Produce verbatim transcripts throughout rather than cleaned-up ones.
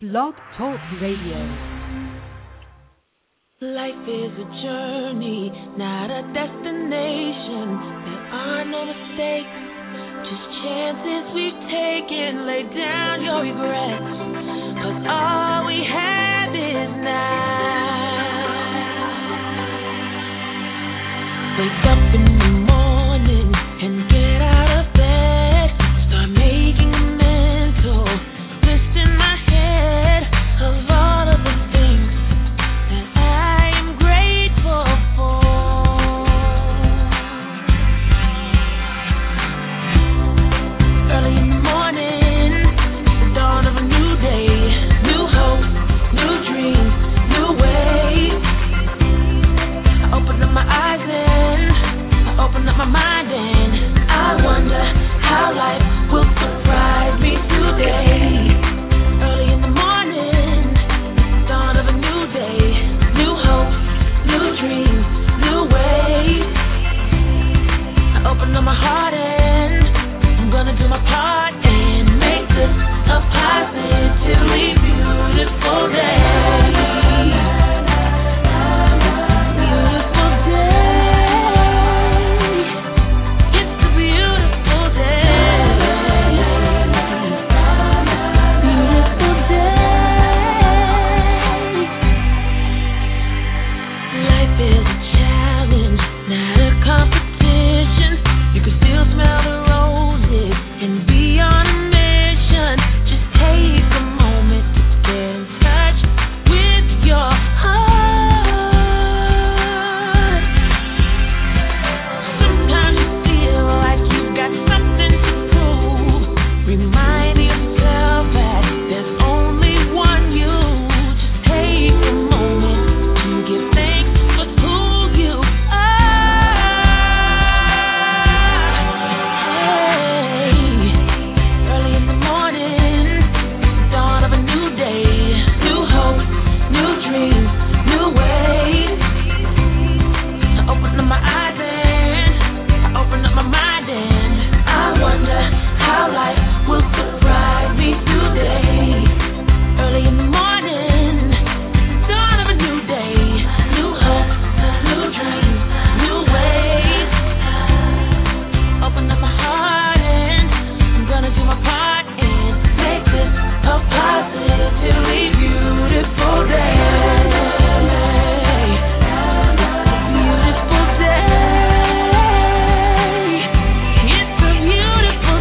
Blog Talk Radio. Life is a journey, not a destination. There are no mistakes, just chances we've taken. Lay down your regrets, 'cause all we have is now. Wake up in the morning and get out of bed. Start making a mental list in my head of all of the things that I am grateful for. Early in the morning, the dawn of a new day, new hope, new dreams, new ways. I open up my eyes and I open up my mind and I wonder how life will surprise me today. Early in the morning, dawn of a new day, new hope, new dreams, new ways. I open up my heart and I'm gonna do my part and make this a positively beautiful day. Beautiful day. It's a beautiful day. Beautiful day. Life is a challenge, not a competition. You can still smell the roses and be on a mission. Just take a moment to get in touch with your heart. Sometimes you feel like you've got something to prove. Remind yourself that there's only one you. Just take a moment to give thanks for who you are. Early in the morning, dawn of a new day, new hope, new dreams, new ways. I open up my eyes and I open up my mind and I wonder how life will surprise me today. Early in the morning, dawn of a new day, new hope, new dreams, new ways. Open up my heart and I'm gonna do my part and make this a positively beautiful day. Beautiful day. It's a beautiful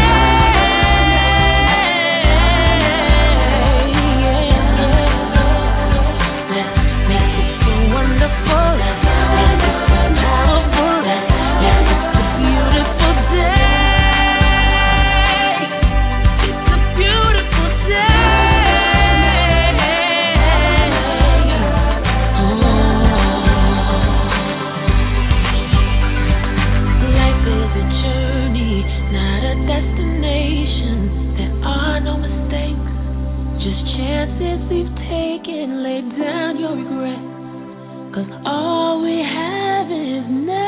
day. Let's make it so wonderful. Let's make it so powerful. Let's make it a beautiful day. It's a beautiful day. Oh. Life is a journey, not a destination. There are no mistakes, just chances we've taken. Lay down your regrets, 'cause all we have is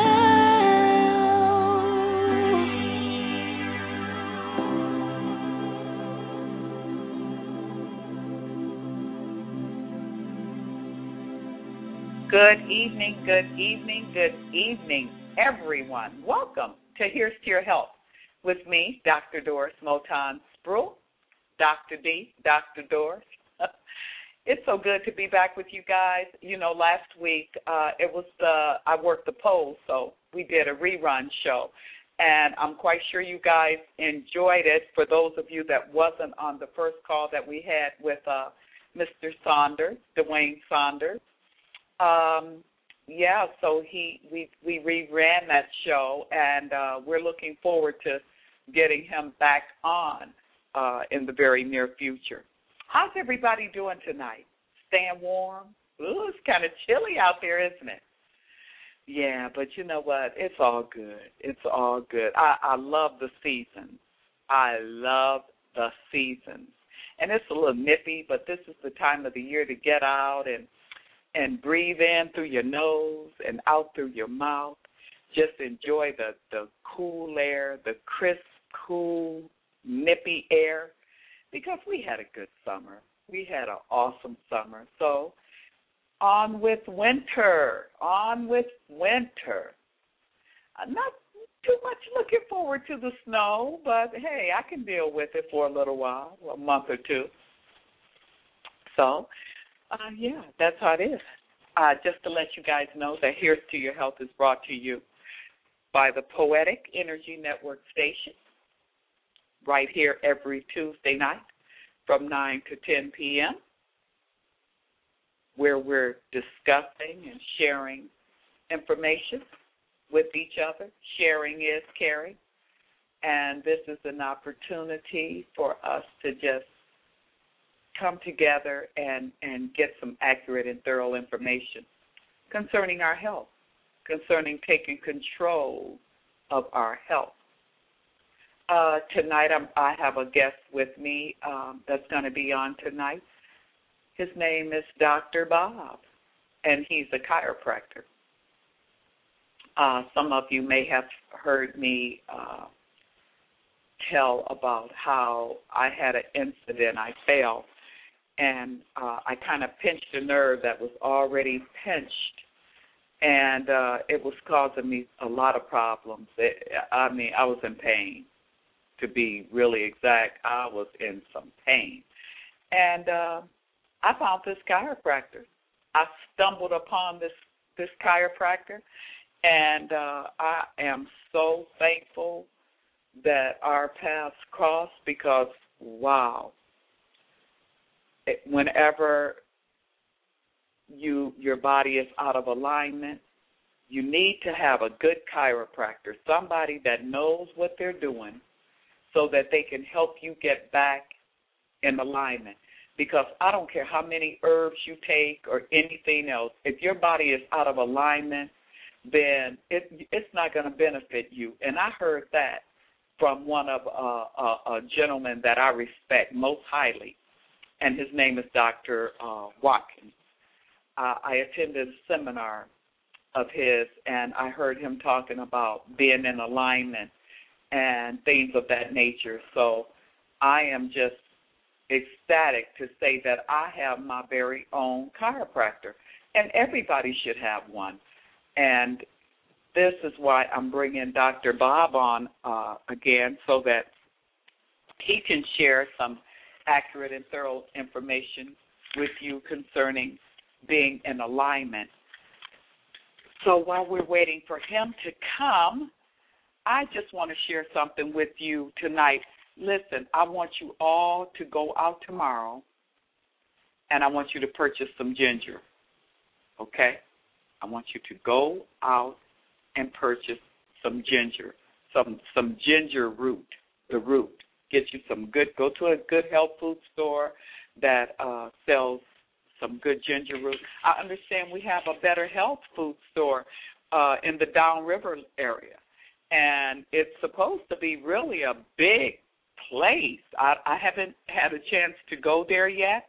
now. Good evening, good evening, good evening, everyone. Welcome to Here's to Your Health with me, Doctor Doris Moton Sproul, Doctor D, Doctor Doris. It's so good to be back with you guys. You know, last week uh, it was the I worked the polls, so we did a rerun show, and I'm quite sure you guys enjoyed it. For those of you that wasn't on the first call that we had with uh, Mister Saunders, Dwayne Saunders. Um, yeah, so he we we reran that show, and uh, we're looking forward to getting him back on uh, in the very near future. How's everybody doing tonight? Staying warm? Ooh, it's kind of chilly out there, isn't it? Yeah, but you know what? It's all good. It's all good. I, I love the seasons. I love the seasons. And it's a little nippy, but this is the time of the year to get out and and breathe in through your nose and out through your mouth. Just enjoy the, the cool air, the crisp, cool, nippy air, because we had a good summer. We had an awesome summer. So on with winter. On with winter. I'm not too much looking forward to the snow, but, hey, I can deal with it for a little while, a month or two. So, uh, yeah, that's how it is. Uh, just to let you guys know that Here's to Your Health is brought to you by the Poetic Energy Network station, right here every Tuesday night from nine to ten p.m., where we're discussing and sharing information with each other. Sharing is caring, and this is an opportunity for us to just come together and, and get some accurate and thorough information concerning our health, concerning taking control of our health. Uh, tonight I'm, I have a guest with me um, that's going to be on tonight. His name is Doctor Bob, and he's a chiropractor. Uh, some of you may have heard me uh, tell about how I had an incident. I fell, and uh, I kind of pinched a nerve that was already pinched, and uh, it was causing me a lot of problems. It, I mean, I was in pain. To be really exact, I was in some pain. And uh, I found this chiropractor. I stumbled upon this, this chiropractor, and uh, I am so thankful that our paths crossed because, wow, it, whenever you your body is out of alignment, you need to have a good chiropractor, somebody that knows what they're doing, so that they can help you get back in alignment. Because I don't care how many herbs you take or anything else, if your body is out of alignment, then it, it's not going to benefit you. And I heard that from one of uh, a, a gentleman that I respect most highly, and his name is Doctor Uh, Watkins. Uh, I attended a seminar of his, and I heard him talking about being in alignment and things of that nature. So I am just ecstatic to say that I have my very own chiropractor, and everybody should have one. And this is why I'm bringing Doctor Bob on uh, again, so that he can share some accurate and thorough information with you concerning being in alignment. So while we're waiting for him to come, I just want to share something with you tonight. Listen, I want you all to go out tomorrow, and I want you to purchase some ginger, okay? I want you to go out and purchase some ginger, some some ginger root, the root. Get you some good, go to a good health food store that uh, sells some good ginger root. I understand we have a Better Health food store uh, in the Downriver area. And it's supposed to be really a big place. I, I haven't had a chance to go there yet.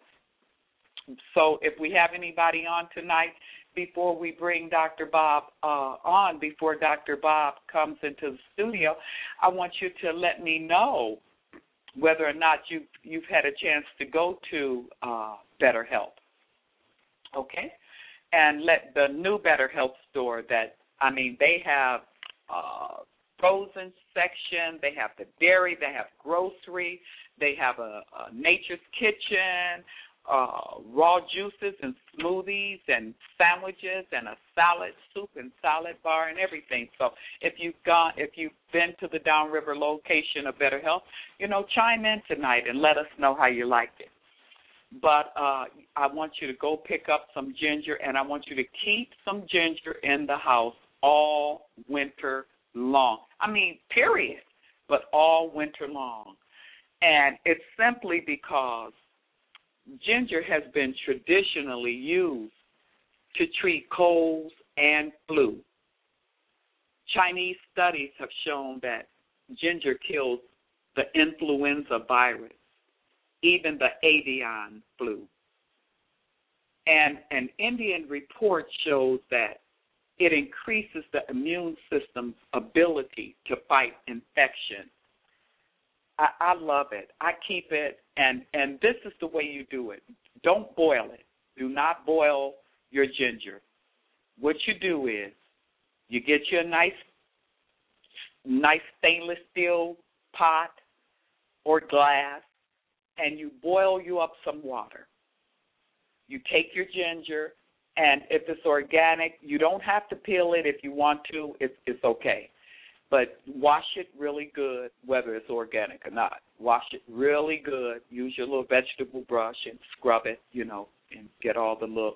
So if we have anybody on tonight, before we bring Doctor Bob uh, on, before Doctor Bob comes into the studio, I want you to let me know whether or not you've, you've had a chance to go to uh, Better Health. Okay? And let the new Better Health store that, I mean, they have uh, frozen section, they have the dairy, they have grocery, they have a, a nature's kitchen, uh, raw juices and smoothies and sandwiches and a salad, soup and salad bar and everything. So if you've gone, if you've been to the Downriver location of Better Health, you know, chime in tonight and let us know how you liked it. But uh, I want you to go pick up some ginger, and I want you to keep some ginger in the house all winter long. I mean, period, but all winter long. And it's simply because ginger has been traditionally used to treat colds and flu. Chinese studies have shown that ginger kills the influenza virus, even the avian flu. And an Indian report shows that it increases the immune system's ability to fight infection. I, I love it. I keep it, and, and this is the way you do it. Don't boil it. Do not boil your ginger. What you do is you get you a nice, nice stainless steel pot or glass, and you boil you up some water. You take your ginger, and if it's organic, you don't have to peel it. If you want to, it's, it's okay. But wash it really good, whether it's organic or not. Wash it really good. Use your little vegetable brush and scrub it, you know, and get all the little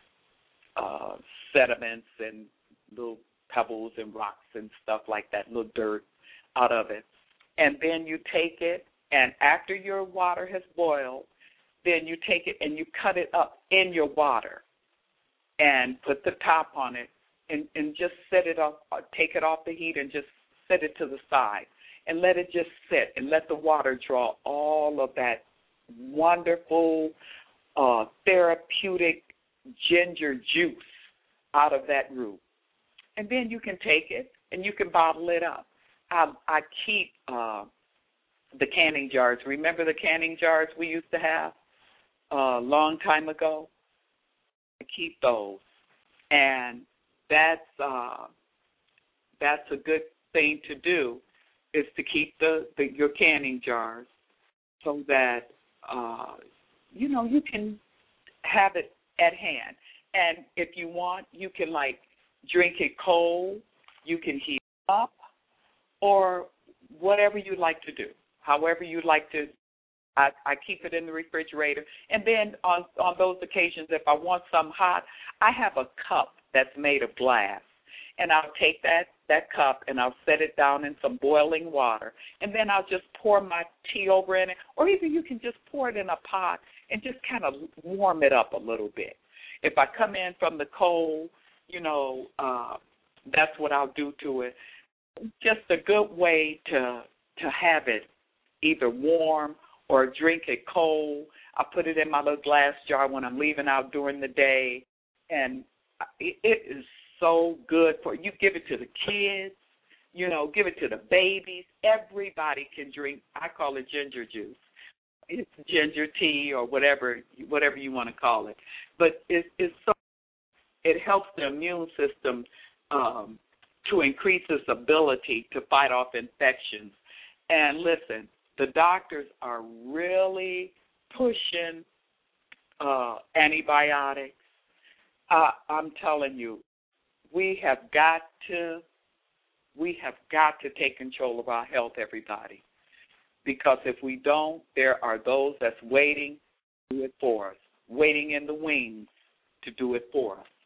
uh, sediments and little pebbles and rocks and stuff like that, little dirt out of it. And then you take it, and after your water has boiled, then you take it and you cut it up in your water and put the top on it and, and just set it off, take it off the heat and just set it to the side and let it just sit and let the water draw all of that wonderful uh, therapeutic ginger juice out of that root. And then you can take it and you can bottle it up. I, I keep uh, the canning jars. Remember the canning jars we used to have a long time ago? I keep those. And that's uh, that's a good thing to do, is to keep the, the your canning jars so that uh, you know you can have it at hand. And if you want, you can like drink it cold. You can heat it up, or whatever you like to do. However you like to. I, I keep it in the refrigerator. And then on on those occasions, if I want some hot, I have a cup that's made of glass. And I'll take that, that cup and I'll set it down in some boiling water. And then I'll just pour my tea over in it. Or even you can just pour it in a pot and just kind of warm it up a little bit. If I come in from the cold, you know, uh, that's what I'll do to it. Just a good way to to have it either warm or drink it cold. I put it in my little glass jar when I'm leaving out during the day. And it, it is so good for you. Give it to the kids, you know, give it to the babies. Everybody can drink. I call it ginger juice. It's ginger tea or whatever whatever you want to call it. But it, it's so it helps the immune system um, to increase its ability to fight off infections. And listen, the doctors are really pushing uh, antibiotics. Uh, I'm telling you, we have got to, we have got to take control of our health, everybody. Because if we don't, there are those that's waiting to do it for us, waiting in the wings to do it for us.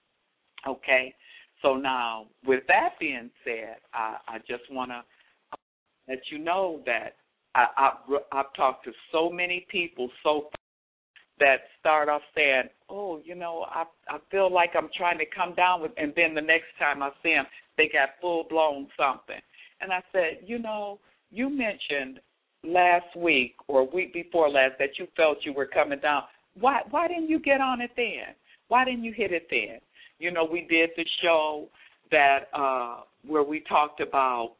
Okay? So now, with that being said, I, I just want to let you know that I, I've, I've talked to so many people so far that start off saying, oh, you know, I I feel like I'm trying to come down with, and then the next time I see them, they got full-blown something. And I said, you know, you mentioned last week or week before last that you felt you were coming down. Why why didn't you get on it then? Why didn't you hit it then? You know, we did the show that uh, where we talked about,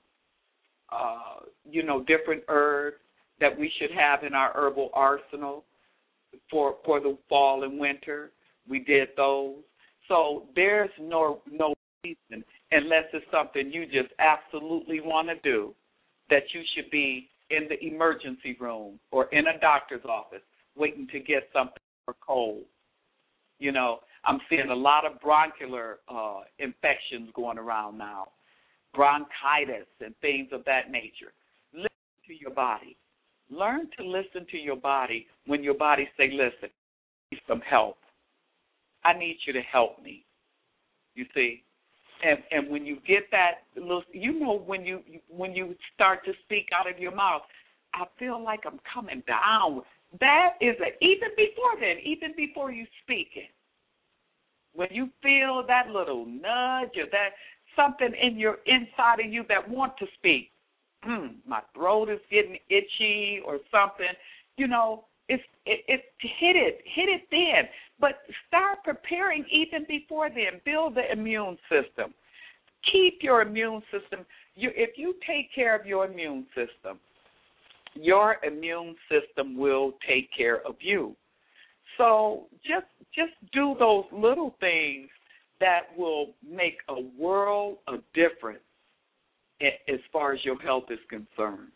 uh, you know, different herbs that we should have in our herbal arsenal for for the fall and winter. We did those. So there's no no reason, unless it's something you just absolutely want to do, that you should be in the emergency room or in a doctor's office waiting to get something for cold. You know, I'm seeing a lot of bronchial uh, infections going around now, bronchitis and things of that nature. Listen to your body. Learn to listen to your body when your body say, listen, I need some help. I need you to help me. You see? And and when you get that little, you know, when you when you start to speak out of your mouth, I feel like I'm coming down. That is a, even before then, even before you speak it. When you feel that little nudge or that something in your inside of you that want to speak, hmm, my throat is getting itchy or something, you know, it's it, it hit it, hit it then. But start preparing even before then. Build the immune system. Keep your immune system. You, if you take care of your immune system, your immune system will take care of you. So just just do those little things that will make a world of difference as far as your health is concerned.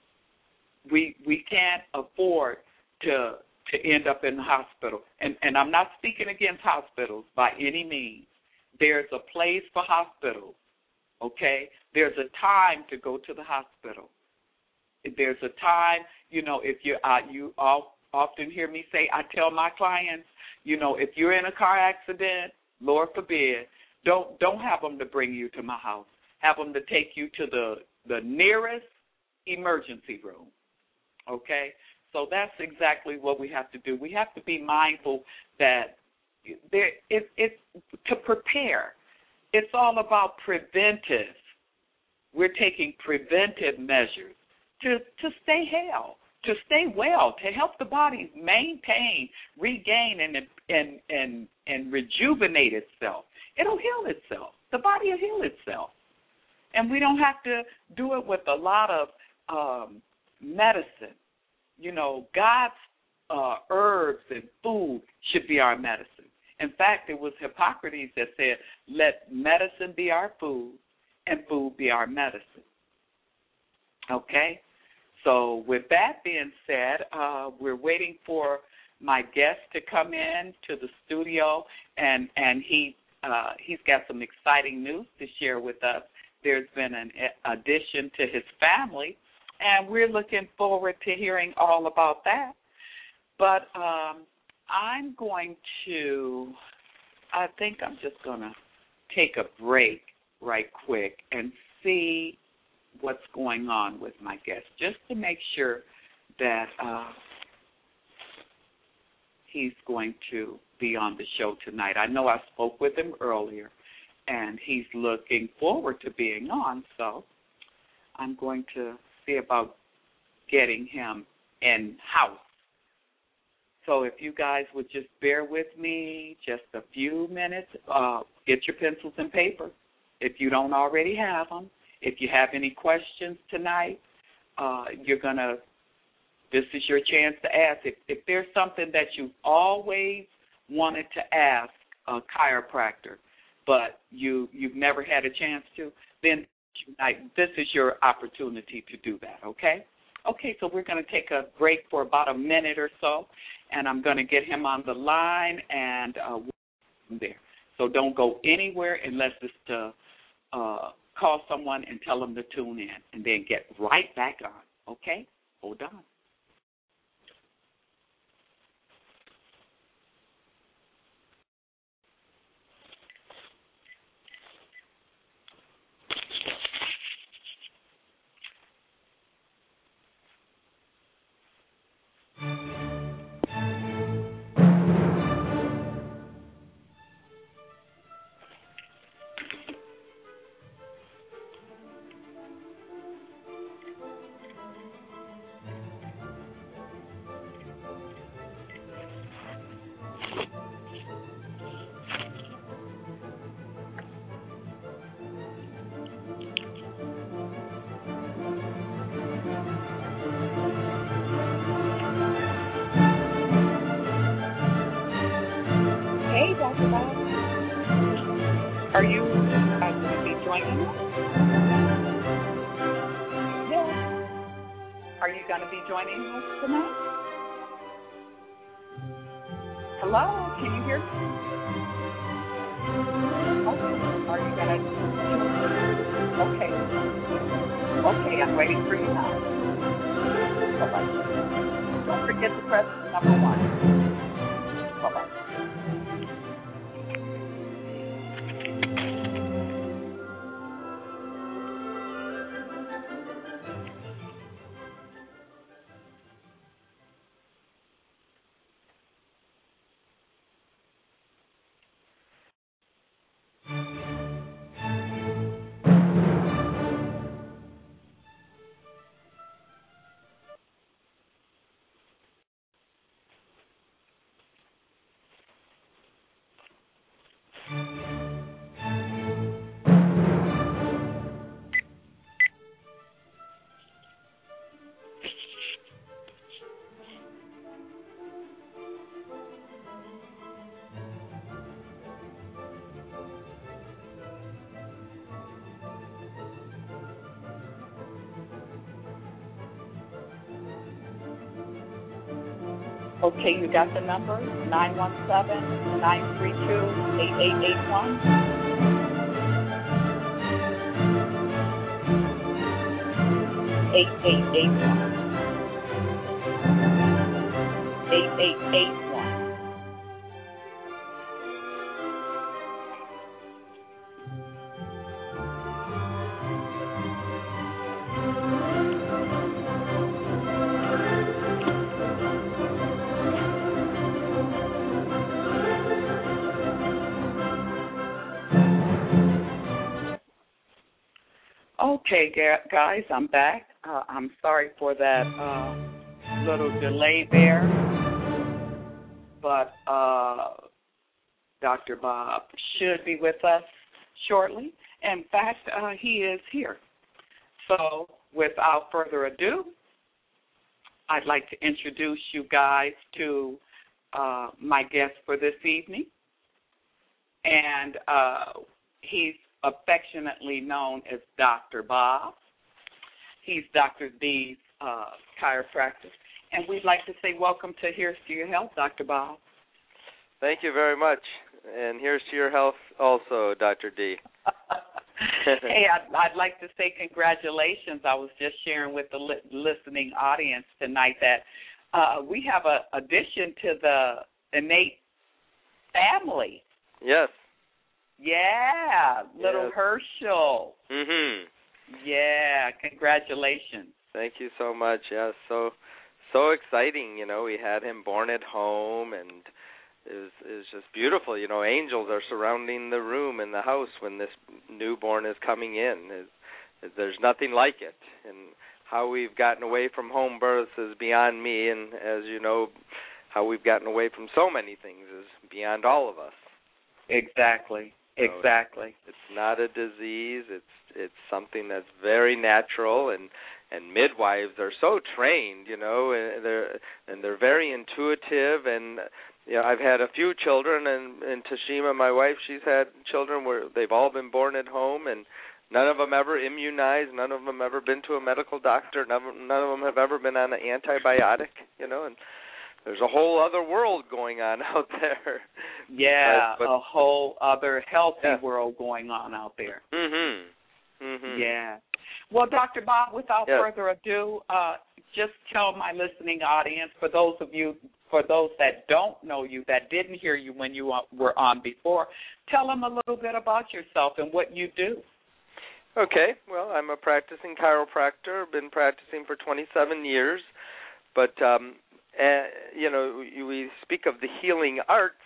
We we can't afford to to end up in the hospital. And, and I'm not speaking against hospitals by any means. There's a place for hospitals, okay? There's a time to go to the hospital. There's a time, you know, if you uh, you all often hear me say, I tell my clients, you know, if you're in a car accident, Lord forbid, don't don't have them to bring you to my house. Have them to take you to the, the nearest emergency room, okay? So that's exactly what we have to do. We have to be mindful that there, it, it's to prepare. It's all about preventive. We're taking preventive measures to, to stay healthy, to stay well, to help the body maintain, regain, and and and and rejuvenate itself. It'll heal itself. The body will heal itself, and we don't have to do it with a lot of um, medicine. You know, God's uh, herbs and food should be our medicine. In fact, it was Hippocrates that said, "Let medicine be our food, and food be our medicine." Okay. So with that being said, uh, we're waiting for my guest to come in to the studio, and, and he, uh, he's got some exciting news to share with us. There's been an addition to his family, and we're looking forward to hearing all about that. But um, I'm going to, I think I'm just going to take a break right quick and see what's going on with my guest, just to make sure that uh, he's going to be on the show tonight. I know I spoke with him earlier, and he's looking forward to being on, so I'm going to see about getting him in-house. So if you guys would just bear with me just a few minutes, uh, get your pencils and paper if you don't already have them. If you have any questions tonight, uh, you're going to, this is your chance to ask. If, if there's something that you've always wanted to ask a chiropractor, but you, you've never had a chance to, then tonight, this is your opportunity to do that, okay? Okay, so we're going to take a break for about a minute or so, and I'm going to get him on the line and uh, we'll there. So don't go anywhere unless it's to uh, call someone and tell them to tune in, and then get right back on, okay? Hold on. Are you uh, going to be joining us? Yes. Are you going to be joining us tonight? Hello, can you hear me? Okay. Are you going to? Okay. Okay, I'm waiting for you now. Bye-bye. Don't forget to press number one. Bye-bye. Okay, you got the number? nine one seven, nine three two, eight eight eight one? eight eight eight one. eight eight eight one. Okay, guys, I'm back. Uh, I'm sorry for that uh, little delay there, but uh, Doctor Bob should be with us shortly. In fact, uh, he is here. So without further ado, I'd like to introduce you guys to uh, my guest for this evening. And uh, he's affectionately known as Doctor Bob. He's Doctor D's uh, chiropractor. And we'd like to say welcome to Here's to Your Health, Doctor Bob. Thank you very much. And here's to your health also, Doctor D. Hey, I'd, I'd like to say congratulations. I was just sharing with the li- listening audience tonight that uh, we have a addition to the innate family. Yes. Yeah, little yes. Herschel. Mhm. Yeah, congratulations. Thank you so much. Yes, so so exciting. You know, we had him born at home, and it was it was just beautiful. You know, angels are surrounding the room in the house when this newborn is coming in. It, it, there's nothing like it. And how we've gotten away from home births is beyond me, and as you know, how we've gotten away from so many things is beyond all of us. Exactly. Exactly. So it's not a disease. It's it's something that's very natural, and, and midwives are so trained, you know, and they're and they're very intuitive. And you know, I've had a few children, and, and Tashima, my wife, she's had children where they've all been born at home, and none of them ever immunized, none of them ever been to a medical doctor, none of, none of them have ever been on an antibiotic, you know, and there's a whole other world going on out there. Yeah, but, but, a whole other healthy yeah. world going on out there. Mhm. Mhm. Yeah. Well, Doctor Bob, without yeah. further ado, uh, just tell my listening audience, for those of you, for those that don't know you, that didn't hear you when you were on before, tell them a little bit about yourself and what you do. Okay. Well, I'm a practicing chiropractor. I've been practicing for twenty-seven years, but um, Uh, you know, we speak of the healing arts,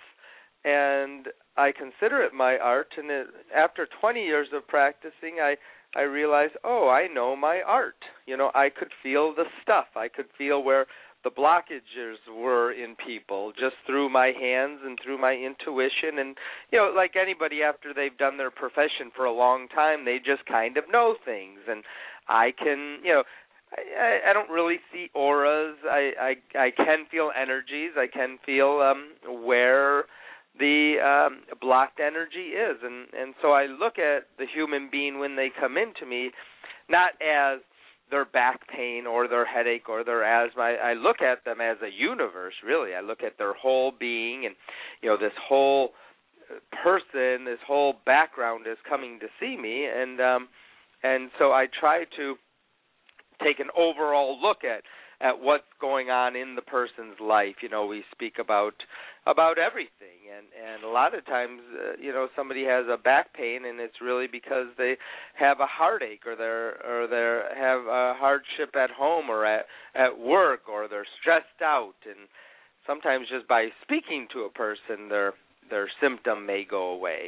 and I consider it my art. And it, after twenty years of practicing, I, I realized, oh, I know my art. You know, I could feel the stuff. I could feel where the blockages were in people just through my hands and through my intuition. And, you know, like anybody after they've done their profession for a long time, they just kind of know things. And I can, you know, I, I don't really see auras. I, I I can feel energies. I can feel um, where the um, blocked energy is, and and so I look at the human being when they come into me, not as their back pain or their headache or their asthma. I, I look at them as a universe. Really, I look at their whole being, and you know, this whole person, this whole background is coming to see me, and um, and so I try to take an overall look at, at what's going on in the person's life. You know, we speak about about everything, and, and a lot of times, uh, you know, somebody has a back pain, and it's really because they have a heartache, or they're or they have a hardship at home or at at work, or they're stressed out, and sometimes just by speaking to a person, their their symptom may go away.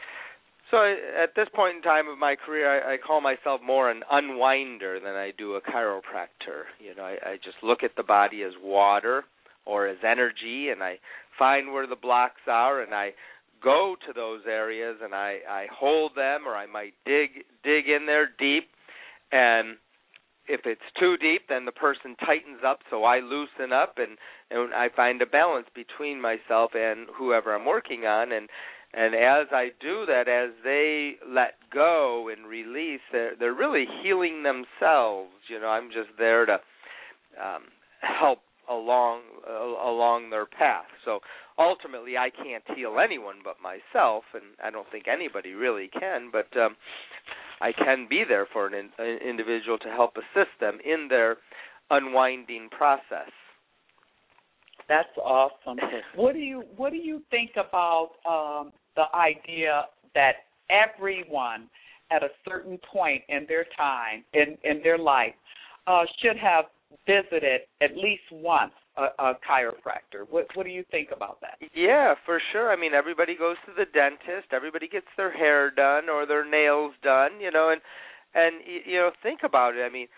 So I, at this point in time of my career, I, I call myself more an unwinder than I do a chiropractor. You know, I, I just look at the body as water or as energy, and I find where the blocks are, and I go to those areas, and I, I hold them, or I might dig dig in there deep, and if it's too deep, then the person tightens up, so I loosen up, and, and I find a balance between myself and whoever I'm working on, and And as I do that, as they let go and release, they're, they're really healing themselves. You know, I'm just there to um, help along uh, along their path. So ultimately, I can't heal anyone but myself, and I don't think anybody really can. But um, I can be there for an, in, an individual to help assist them in their unwinding process. That's awesome. What do you What do you think about um, the idea that everyone at a certain point in their time, in, in their life, uh, should have visited at least once a, a chiropractor? What, what do you think about that? Yeah, for sure. I mean, everybody goes to the dentist. Everybody gets their hair done or their nails done, you know, and, and you know, think about it. I mean,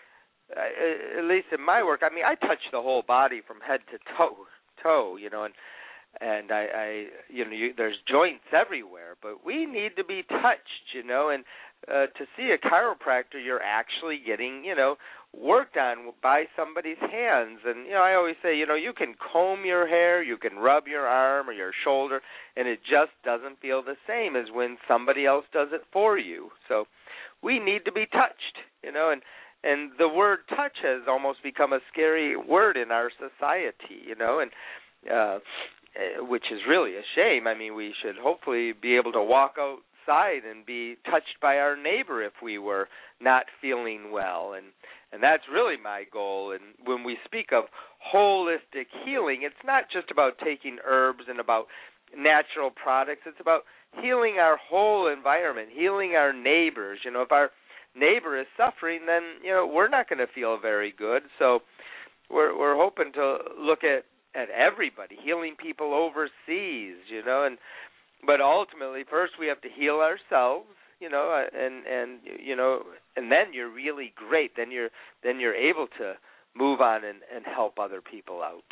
at least in my work, I mean, I touch the whole body from head to toe, toe, you know, and and I, I you know, you, there's joints everywhere, but we need to be touched, you know, and uh, to see a chiropractor, you're actually getting, you know, worked on by somebody's hands. And, you know, I always say, you know, you can comb your hair, you can rub your arm or your shoulder, and it just doesn't feel the same as when somebody else does it for you. So we need to be touched, you know, and And the word touch has almost become a scary word in our society, you know, and uh, which is really a shame. I mean, we should hopefully be able to walk outside and be touched by our neighbor if we were not feeling well, and and that's really my goal. And when we speak of holistic healing, it's not just about taking herbs and about natural products. It's about healing our whole environment, healing our neighbors. You know, if our neighbor is suffering, then, you know, we're not going to feel very good. So we're we're hoping to look at, at everybody, healing people overseas, you know, and but ultimately first we have to heal ourselves, you know, and and you know, and then you're really great. Then you're then you're able to move on and, and help other people out.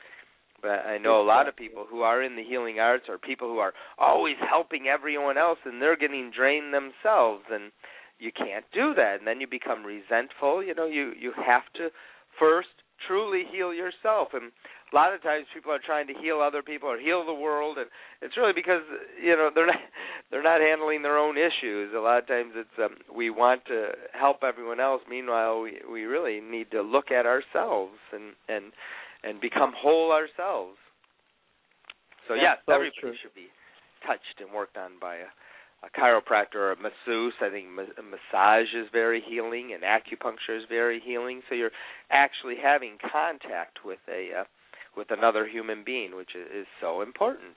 But I know a lot of people who are in the healing arts are people who are always helping everyone else, and they're getting drained themselves, and you can't do that, and then you become resentful. You know, you, you have to first truly heal yourself. And a lot of times people are trying to heal other people or heal the world, and it's really because, you know, they're not they're not handling their own issues. A lot of times it's um, we want to help everyone else. Meanwhile, we, we really need to look at ourselves and and, and become whole ourselves. So, That's yes, so everybody true. should be touched and worked on by a a chiropractor or a masseuse. I think ma- massage is very healing, and acupuncture is very healing. So you're actually having contact with a uh, with another human being, which is, is so important.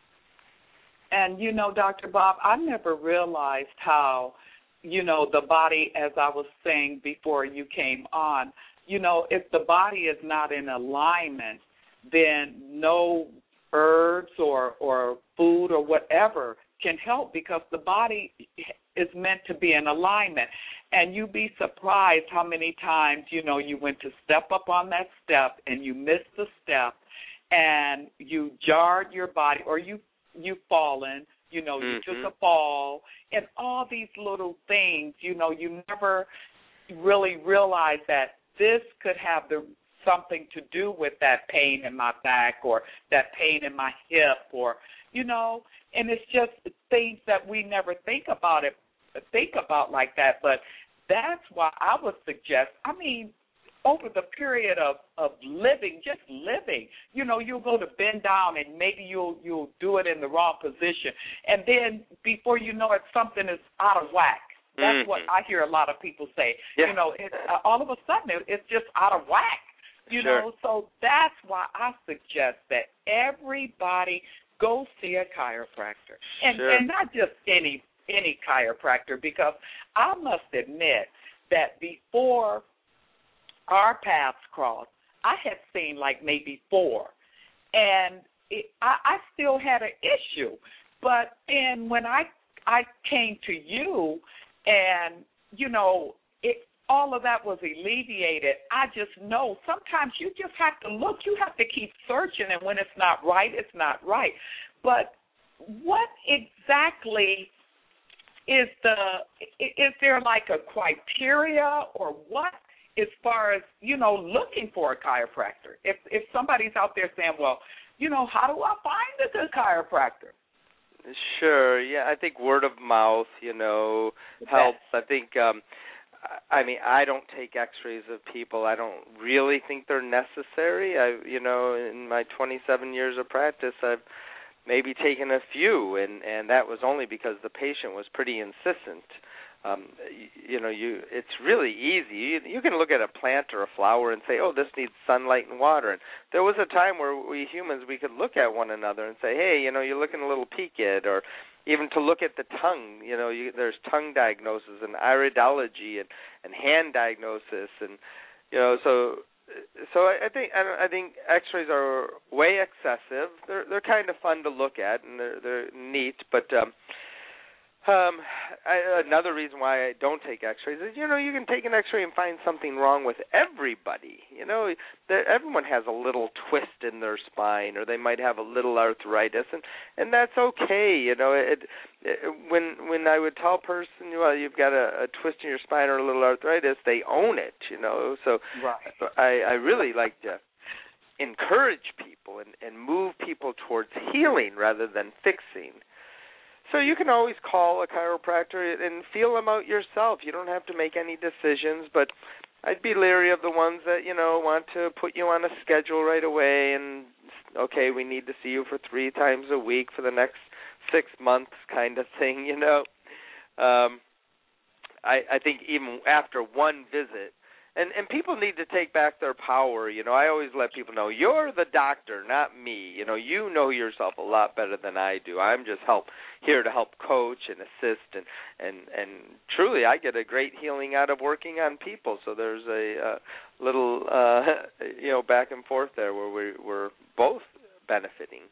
And, you know, Doctor Bob, I never realized how, you know, the body, as I was saying before you came on, you know, if the body is not in alignment, then no herbs or, or food or whatever can help, because the body is meant to be in alignment. And you'd be surprised how many times, you know, you went to step up on that step and you missed the step and you jarred your body, or you, you've fallen, you know, you Mm-hmm. took a fall, and all these little things, you know, you never really realize that this could have the something to do with that pain in my back or that pain in my hip, or, you know, and it's just things that we never think about it, think about like that. But that's why I would suggest, I mean, over the period of, of living, just living, you know, you'll go to bend down and maybe you'll you'll do it in the wrong position. And then before you know it, something is out of whack. That's Mm-hmm. what I hear a lot of people say. Yeah. You know, it, uh, all of a sudden it, it's just out of whack. You Sure. know, so that's why I suggest that everybody go see a chiropractor, and Sure. and not just any any chiropractor, because I must admit that before our paths crossed, I had seen like maybe four, and it, I, I still had an issue. But then when I I came to you, and you know, it, all of that was alleviated. I just know sometimes you just have to look. You have to keep searching, and when it's not right, it's not right. But what exactly is the, is there like a criteria or what, as far as, you know, looking for a chiropractor? If if somebody's out there saying, well, you know, how do I find a good chiropractor? Sure, yeah, I think word of mouth, you know, helps. I think um, I mean, I don't take X-rays of people. I don't really think they're necessary. I, you know, in my twenty-seven years of practice, I've maybe taken a few, and and that was only because the patient was pretty insistent. Um, you, you know, you it's really easy. You, you can look at a plant or a flower and say, oh, this needs sunlight and water. And there was a time where we humans, we could look at one another and say, hey, you know, you're looking a little peaked, or even to look at the tongue. You know, you, there's tongue diagnosis and iridology and, and hand diagnosis, and you know, so so I, I think I, I think X-rays are way excessive. They're they're kind of fun to look at, and they're they're neat, but um, Um, I, another reason why I don't take X-rays is, you know, you can take an X-ray and find something wrong with everybody. You know, everyone has a little twist in their spine, or they might have a little arthritis, and, and that's okay. You know, it, it, when when I would tell a person, well, you've got a, a twist in your spine or a little arthritis, they own it. You know, so right. I, I really like to encourage people and, and move people towards healing rather than fixing. So you can always call a chiropractor and feel them out yourself. You don't have to make any decisions, but I'd be leery of the ones that, you know, want to put you on a schedule right away and, okay, we need to see you for three times a week for the next six months kind of thing, you know. Um, I, I think even after one visit, And and people need to take back their power. You know, I always let people know, you're the doctor, not me. You know, you know yourself a lot better than I do. I'm just help here to help coach and assist, and and, and truly, I get a great healing out of working on people. So there's a uh, little uh, you know back and forth there where we we're both benefiting.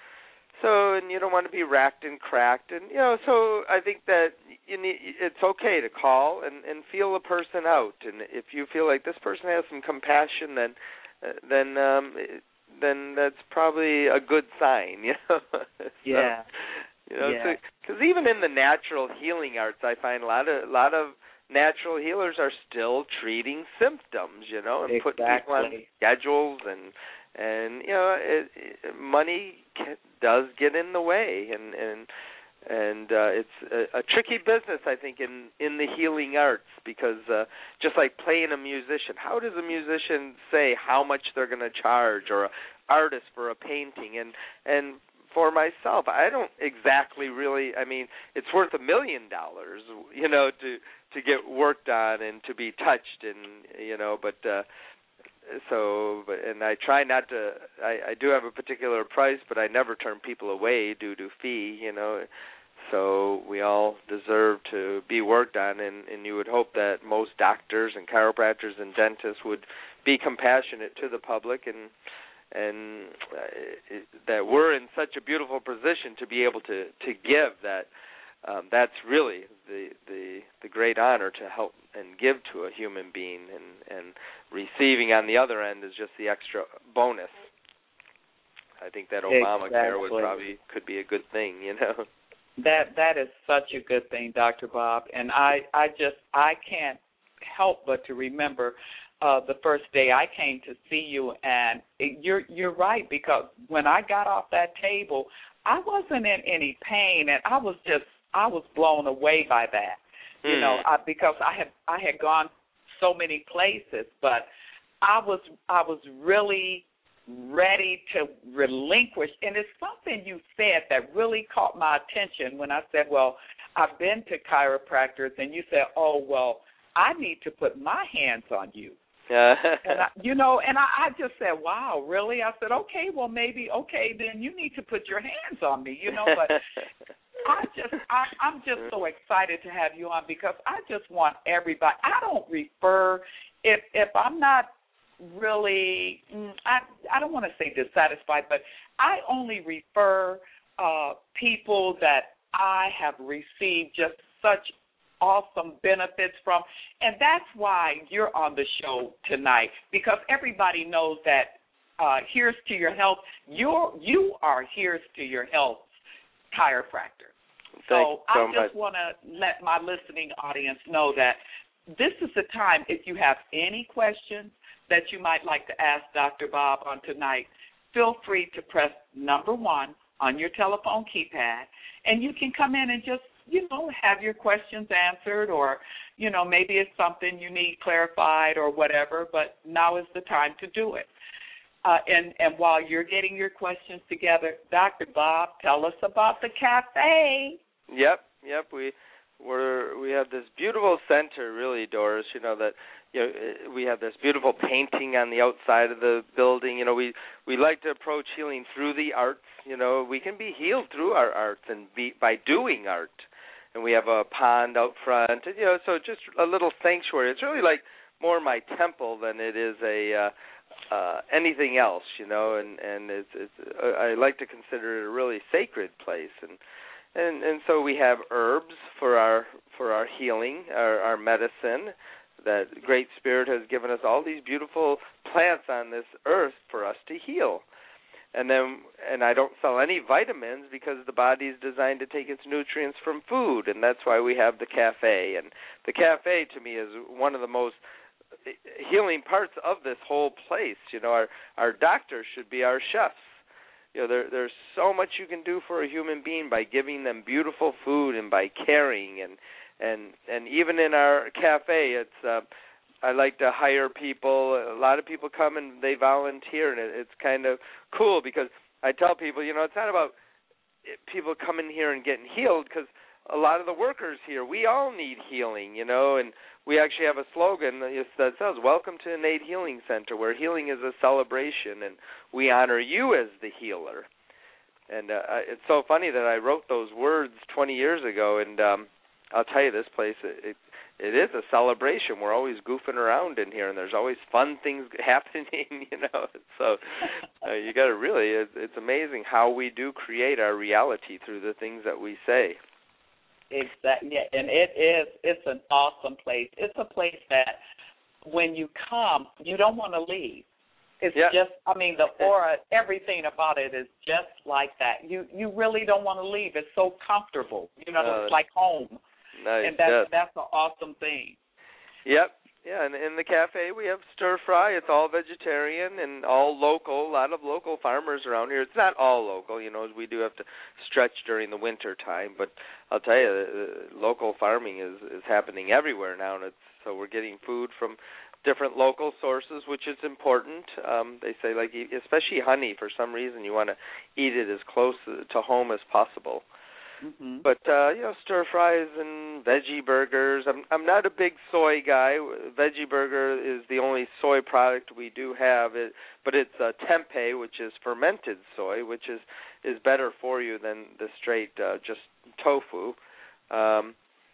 So, and you don't want to be racked and cracked, and you know. So I think that you need. It's okay to call and, and feel a person out, and if you feel like this person has some compassion, then then um, then that's probably a good sign, you know. so, yeah. You know, yeah. because even in the natural healing arts, I find a lot of a lot of natural healers are still treating symptoms, you know, and exactly. putting people on schedules and. And you know, it, it, money can, does get in the way, and and and uh, it's a, a tricky business, I think, in, in the healing arts, because uh, just like playing a musician, how does a musician say how much they're going to charge, or an artist for a painting? And and for myself, I don't exactly really. I mean, it's worth a million dollars, you know, to to get worked on and to be touched, and you know, but. Uh, So, and I try not to, I, I do have a particular price, but I never turn people away due to fee, you know. So we all deserve to be worked on, and, and you would hope that most doctors and chiropractors and dentists would be compassionate to the public, and and uh, that we're in such a beautiful position to be able to, to give that. Um, that's really the, the the great honor to help and give to a human being, and, and receiving on the other end is just the extra bonus. I think that Obamacare exactly. would probably could be a good thing, you know. That that is such a good thing, Doctor Bob, and I, I just I can't help but to remember uh, the first day I came to see you, and it, you're you're right, because when I got off that table, I wasn't in any pain, and I was just I was blown away by that, mm. you know, I, because I had I had gone so many places, but I was I was really ready to relinquish. And it's something you said that really caught my attention when I said, well, I've been to chiropractors, and you said, oh, well, I need to put my hands on you. and I, you know, and I, I just said, wow, really? I said, okay, well, maybe, okay, then you need to put your hands on me, you know, but I just, I, I'm just so excited to have you on, because I just want everybody. I don't refer, if if I'm not really, I I don't want to say dissatisfied, but I only refer uh, people that I have received just such awesome benefits from, and that's why you're on the show tonight, because everybody knows that uh, Here's to Your Health, you're, you are Here's to Your Health chiropractor. So I just want to let my listening audience know that this is the time, if you have any questions that you might like to ask Doctor Bob on tonight, feel free to press number one on your telephone keypad, and you can come in and just you know, have your questions answered, or, you know, maybe it's something you need clarified or whatever, but now is the time to do it. Uh, and, and while you're getting your questions together, Doctor Bob, tell us about the cafe. Yep, yep. We we're we have this beautiful center, really, Doris. You know that you know we have this beautiful painting on the outside of the building. You know we we like to approach healing through the arts. You know we can be healed through our arts and be by doing art. And we have a pond out front. And, you know, so just a little sanctuary. It's really like more my temple than it is a uh, uh, anything else. You know, and and it's, it's uh, I like to consider it a really sacred place. And. And and so we have herbs for our for our healing, our, our medicine. That Great Spirit has given us all these beautiful plants on this earth for us to heal. And then and I don't sell any vitamins because the body is designed to take its nutrients from food, and that's why we have the cafe. And the cafe to me is one of the most healing parts of this whole place. You know, our our doctors should be our chefs. You know, there, there's so much you can do for a human being by giving them beautiful food and by caring. And and, and even in our cafe, it's uh, I like to hire people. A lot of people come and they volunteer, and it, it's kind of cool because I tell people, you know, it's not about people coming here and getting healed, because a lot of the workers here, we all need healing, you know, and we actually have a slogan that says, "Welcome to Innate Healing Center, where healing is a celebration, and we honor you as the healer." And uh, it's so funny that I wrote those words twenty years ago, and um, I'll tell you, this place, it, it is a celebration. We're always goofing around in here, and there's always fun things happening, you know. So uh, you got to really, it's, it's amazing how we do create our reality through the things that we say. Exactly, yeah, and it is, it's an awesome place. It's a place that when you come, you don't want to leave. It's yeah. just, I mean, the aura, everything about it is just like that. You you really don't want to leave. It's so comfortable. You know, uh, it's like home. Nice, and that's, yes. that's an awesome thing. Yep. Yeah, and in the cafe we have stir fry. It's all vegetarian and all local. A lot of local farmers around here. It's not all local, you know. We do have to stretch during the winter time, but I'll tell you, uh, local farming is is happening everywhere now, and it's so we're getting food from different local sources, which is important. Um, they say, like, especially honey. For some reason, you want to eat it as close to home as possible. Mm-hmm. But uh, you know, stir fries and veggie burgers. I'm I'm not a big soy guy. Veggie burger is the only soy product we do have. It, but it's uh, tempeh, which is fermented soy, which is, is better for you than the straight uh, just tofu. Um,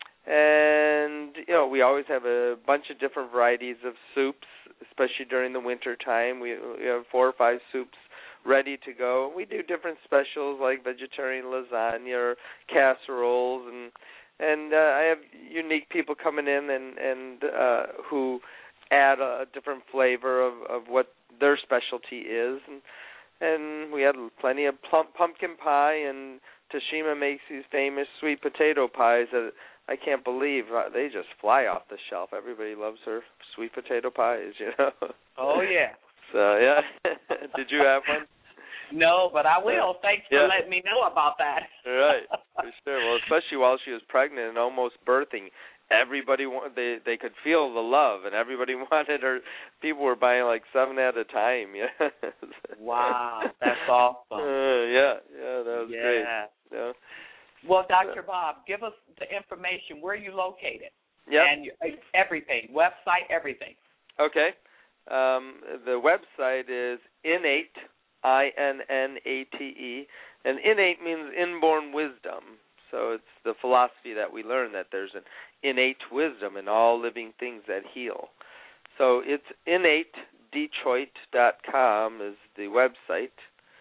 and you know, we always have a bunch of different varieties of soups, especially during the winter time. We, we have four or five soups ready to go. We do different specials like vegetarian lasagna or casseroles, and and uh, I have unique people coming in and and uh, who add a different flavor of, of what their specialty is, and and we had plenty of plump pumpkin pie, and Tashima makes these famous sweet potato pies that I can't believe uh, they just fly off the shelf. Everybody loves her sweet potato pies, you know. Oh yeah. So, yeah. Did you have one? No, but I will. Thanks yeah. for letting me know about that. Right, for sure. Well, especially while she was pregnant and almost birthing, everybody wanted, they they could feel the love, and everybody wanted her. People were buying like seven at a time. Yeah. Wow, that's awesome. Uh, yeah, yeah, that was yeah. great. Yeah. Well, Doctor Bob, give us the information. Where are you located? Yeah. And you, everything, website, everything. Okay. Um, the website is Innate, I N N A T E, and innate means inborn wisdom. So it's the philosophy that we learn that there's an innate wisdom in all living things that heal. So it's innate detroit dot com is the website,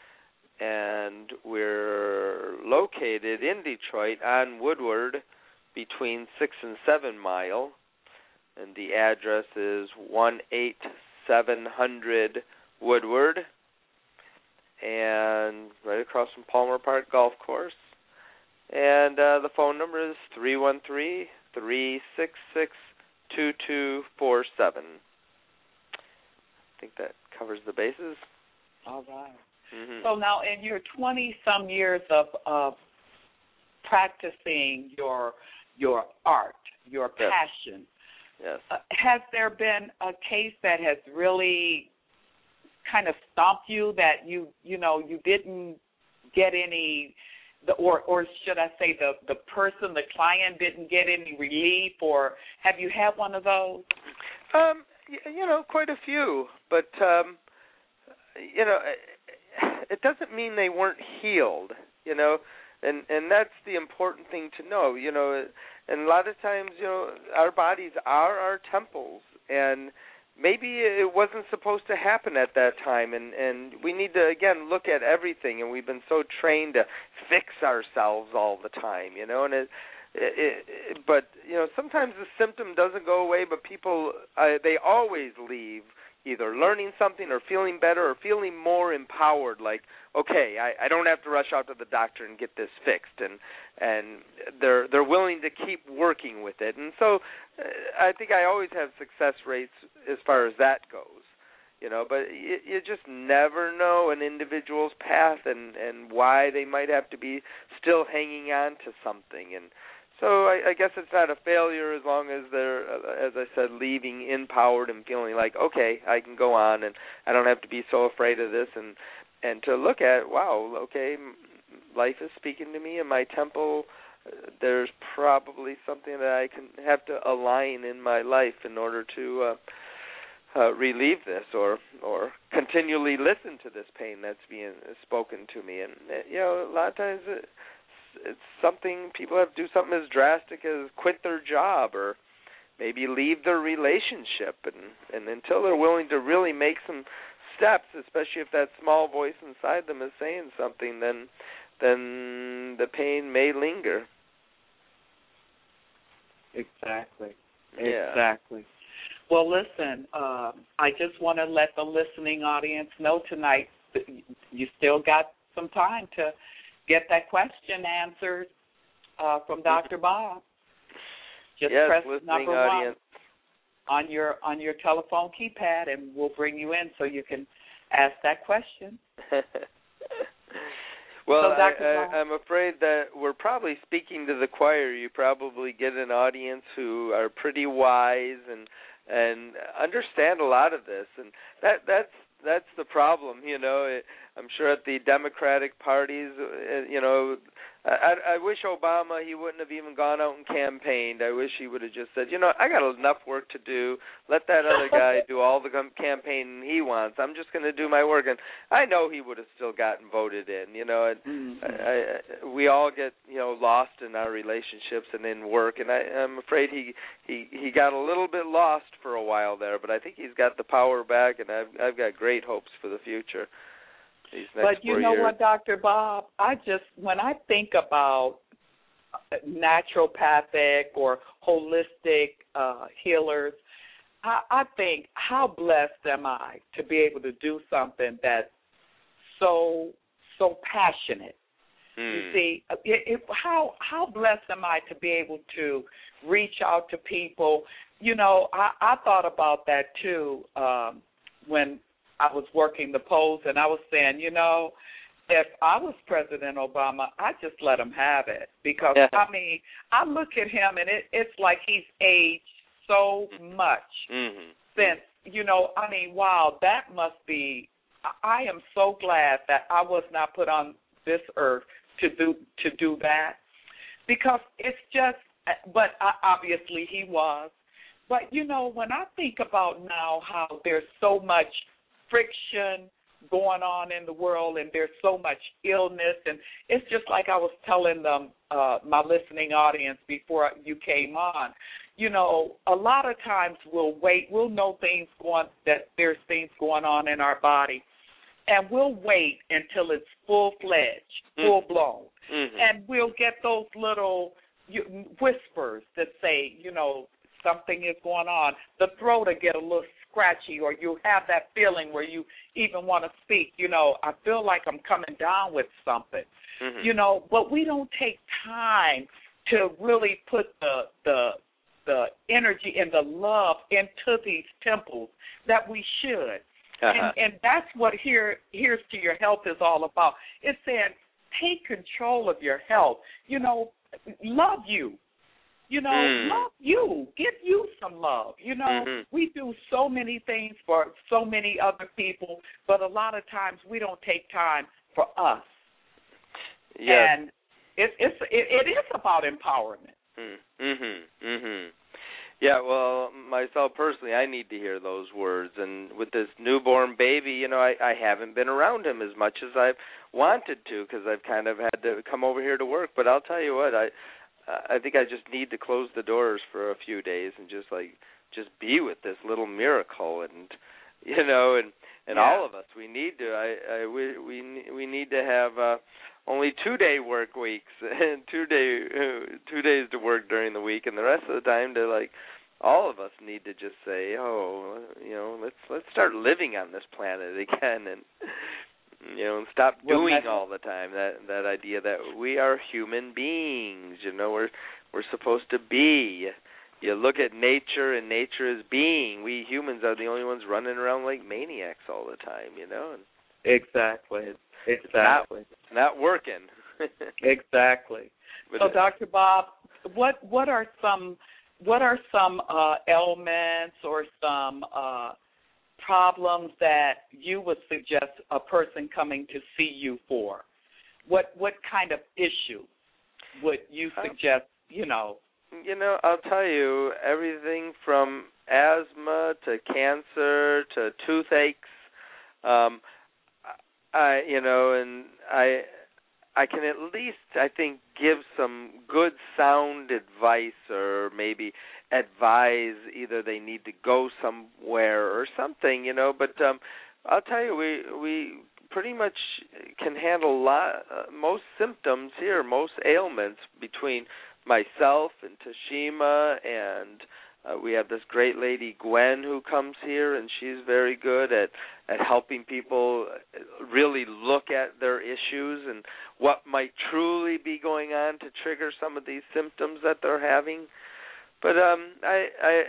and we're located in Detroit on Woodward between six and seven Mile, and the address is one eight seven hundred Woodward, and right across from Palmer Park Golf Course. And uh, the phone number is three one three, three six six, two two four seven. I think that covers the bases. All right. Mm-hmm. So now in your twenty-some years of uh, practicing your your art, your yes. passion. Yes. Uh, has there been a case that has really kind of stomped you that you you know you didn't get any, the, or or should I say the the person, the client didn't get any relief, or have you had one of those? Um, you know, quite a few, but um, you know, it doesn't mean they weren't healed. You know, and and that's the important thing to know. You know, and a lot of times, you know, our bodies are our temples, and maybe it wasn't supposed to happen at that time, and, and we need to, again, look at everything, and we've been so trained to fix ourselves all the time, you know, and it, it, it but, you know, sometimes the symptom doesn't go away, but people, uh, they always leave either learning something or feeling better or feeling more empowered, like, okay, I, I don't have to rush out to the doctor and get this fixed, and and they're they're willing to keep working with it. And so uh, I think I always have success rates as far as that goes, you know, but you, you just never know an individual's path and, and why they might have to be still hanging on to something. And so I, I guess it's not a failure as long as they're, uh, as I said, leaving empowered and feeling like, okay, I can go on and I don't have to be so afraid of this, and, and to look at, wow, okay, life is speaking to me in my temple. Uh, there's probably something that I can have to align in my life in order to uh, uh, relieve this or or continually listen to this pain that's being spoken to me. And, uh, you know, a lot of times it, it's something people have to do something as drastic as quit their job or maybe leave their relationship. And, and until they're willing to really make some steps, especially if that small voice inside them is saying something, then then the pain may linger. Exactly. Yeah. Exactly. Well, listen, uh, I just want to let the listening audience know tonight that you still got some time to get that question answered uh, from Doctor Bob. Just yes, press listening number audience. one on your on your telephone keypad, and we'll bring you in so you can ask that question. Well, so, I, I, I'm afraid that we're probably speaking to the choir. You probably get an audience who are pretty wise and and understand a lot of this, and that that's that's the problem. You know, it, I'm sure at the Democratic parties, you know, I, I wish Obama, he wouldn't have even gone out and campaigned. I wish he would have just said, you know, I got enough work to do. Let that other guy do all the campaigning he wants. I'm just going to do my work. And I know he would have still gotten voted in, you know. And mm-hmm. I, I, we all get, you know, lost in our relationships and in work. And I, I'm afraid he, he, he got a little bit lost for a while there. But I think he's got the power back, and I've, I've got great hopes for the future. These next but you know years. what, Doctor Bob, I just, when I think about naturopathic or holistic uh, healers, I, I think, how blessed am I to be able to do something that's so, so passionate. Mm. You see, it, it, how how blessed am I to be able to reach out to people? You know, I, I thought about that too um, when I was working the polls, and I was saying, you know, if I was President Obama, I'd just let him have it. Because, yeah. I mean, I look at him, and it, it's like he's aged so much mm-hmm. since, you know, I mean, wow, that must be, I am so glad that I was not put on this earth to do to do that. Because it's just, but obviously he was. But, you know, when I think about now how there's so much friction going on in the world, and there's so much illness, and it's just like I was telling them, uh, my listening audience before you came on, you know, a lot of times we'll wait, we'll know things going, that there's things going on in our body, and we'll wait until it's full-fledged, mm-hmm. full-blown, mm-hmm. and we'll get those little you, whispers that say, you know, something is going on. The throat will get a little scratchy, or you have that feeling where you even want to speak, you know, I feel like I'm coming down with something, mm-hmm. you know, but we don't take time to really put the the the energy and the love into these temples that we should. Uh-huh. And, and that's what here Here's to Your Health is all about. It said, take control of your health. You know, love you. You know, mm. love you. Give you some love. You know, mm-hmm. we do so many things for so many other people, but a lot of times we don't take time for us. Yes. And it, it's it, it is about empowerment. Mm-hmm. Mm-hmm. Yeah, well, myself personally, I need to hear those words. And with this newborn baby, you know, I, I haven't been around him as much as I've wanted to because I've kind of had to come over here to work. But I'll tell you what, I I think I just need to close the doors for a few days and just like just be with this little miracle. And you know, and and yeah. all of us, we need to. I, I we we we need to have. Uh, Only two-day work weeks and two day uh, two days to work during the week, and the rest of the time to like all of us need to just say, oh, you know, let's let's start living on this planet again, and you know, and stop doing all the time that that idea that we are human beings. You know, we're we're supposed to be. You look at nature, and nature is being. We humans are the only ones running around like maniacs all the time. You know. And exactly. It's, exactly. It's not, not working. Exactly. But so, Doctor Bob, what what are some what are some uh, ailments or some uh, problems that you would suggest a person coming to see you for? What what kind of issue would you suggest? You know. You know, I'll tell you everything from asthma to cancer to toothaches. Um, I, you know, and I, I can at least, I think, give some good sound advice, or maybe advise either they need to go somewhere or something, you know. But um, I'll tell you, we we pretty much can handle a lot, uh, most symptoms here, most ailments between myself and Tashima, and uh, we have this great lady, Gwen, who comes here, and she's very good at, at helping people really look at their issues and what might truly be going on to trigger some of these symptoms that they're having. But um, I, I,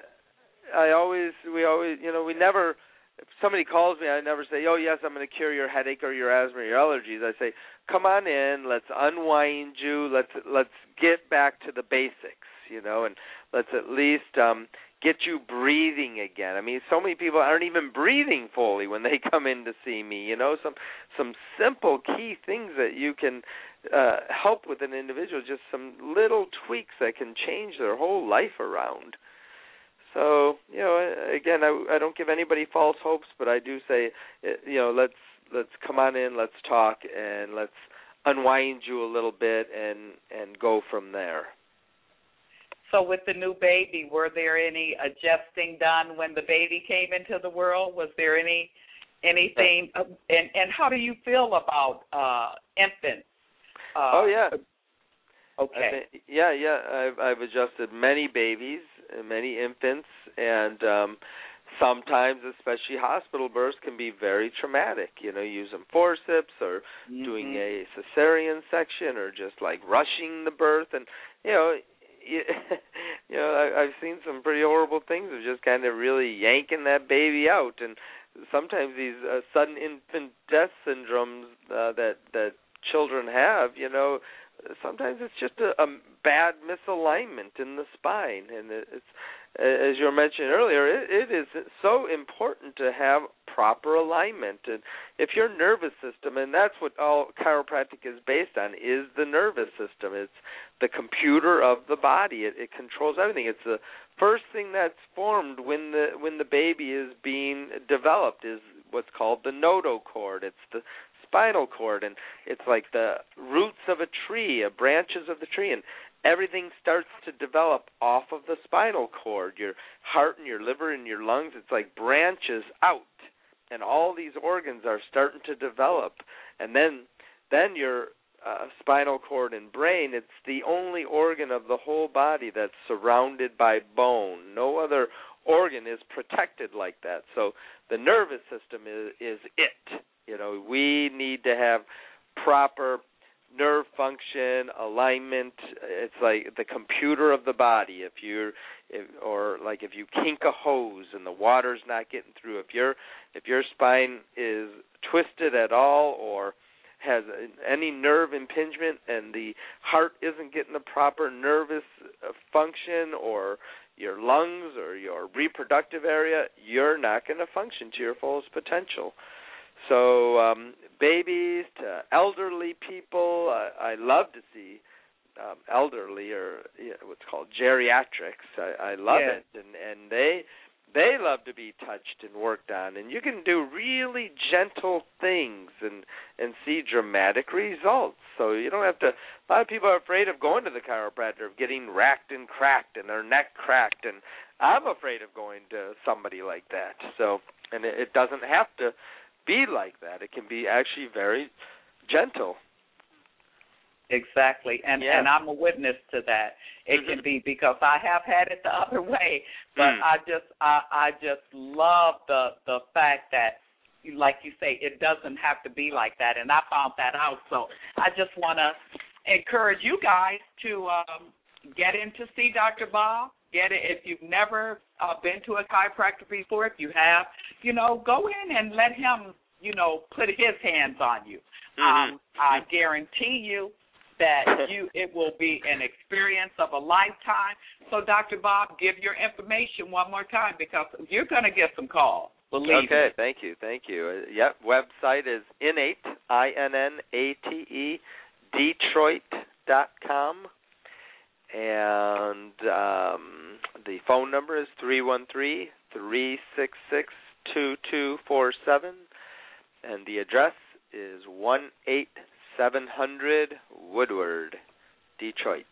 I always, we always, you know, we never, if somebody calls me, I never say, oh, yes, I'm going to cure your headache or your asthma or your allergies. I say, come on in, let's unwind you, let's let's get back to the basics, you know, and let's at least um, get you breathing again. I mean, so many people aren't even breathing fully when they come in to see me, you know, some some simple key things that you can uh, help with an individual, just some little tweaks that can change their whole life around. So, you know, again, I, I don't give anybody false hopes, but I do say, you know, let's let's come on in, let's talk, and let's unwind you a little bit and, and go from there. So with the new baby, were there any adjusting done when the baby came into the world? Was there any anything? Uh, and, and how do you feel about uh, infants? Uh, oh, yeah. Okay. Been, yeah, yeah. I've, I've adjusted many babies, many infants, and um, sometimes, especially hospital births, can be very traumatic. You know, using forceps or mm-hmm. doing a cesarean section or just like rushing the birth, and you know, you, you know, I, I've seen some pretty horrible things of just kind of really yanking that baby out, and sometimes these uh, sudden infant death syndromes uh, that that children have, you know. Sometimes it's just a, a bad misalignment in the spine, and it, it's, as you were mentioning earlier, it, it is so important to have proper alignment. And if your nervous system, and that's what all chiropractic is based on, is the nervous system. It's the computer of the body. It, it controls everything. It's the first thing that's formed when the when the baby is being developed is what's called the notochord. It's the spinal cord, and it's like the roots of a tree, uh, branches of the tree, and everything starts to develop off of the spinal cord. Your heart and your liver and your lungs, it's like branches out, and all these organs are starting to develop. And then then your uh, spinal cord and brain, it's the only organ of the whole body that's surrounded by bone. No other organ is protected like that. So the nervous system is, is it. You know, we need to have proper nerve function, alignment. It's like the computer of the body. If you're, if, or like if you kink a hose and the water's not getting through, if your if your spine is twisted at all or has any nerve impingement and the heart isn't getting the proper nervous function, or your lungs or your reproductive area, you're not going to function to your fullest potential. So um, babies to elderly people, uh, I love to see um, elderly, or you know, what's called geriatrics. I, I love yeah. it, and and they they love to be touched and worked on, and you can do really gentle things and and see dramatic results. So you don't have to. A lot of people are afraid of going to the chiropractor, of getting racked and cracked and their neck cracked, and I'm afraid of going to somebody like that. So, and it, it doesn't have to be like that. It can be actually very gentle. Exactly, and yeah. and I'm a witness to that. It mm-hmm. can be, because I have had it the other way, but mm. I just I, I just love the the fact that, like you say, it doesn't have to be like that, and I found that out. So I just want to encourage you guys to um, get in to see Doctor Bob. Get it if you've never uh, been to a chiropractor before. If you have, you know, go in and let him, you know, put his hands on you. Mm-hmm. Um, I guarantee you that you it will be an experience of a lifetime. So, Doctor Bob, give your information one more time, because you're going to get some calls. Believe okay, me. thank you, thank you. Uh, yep, website is Innate, I N N A T E, Detroit dot com. And um, the phone number is three one three, three six six, two two four seven. And the address is one eight seven hundred Woodward, Detroit.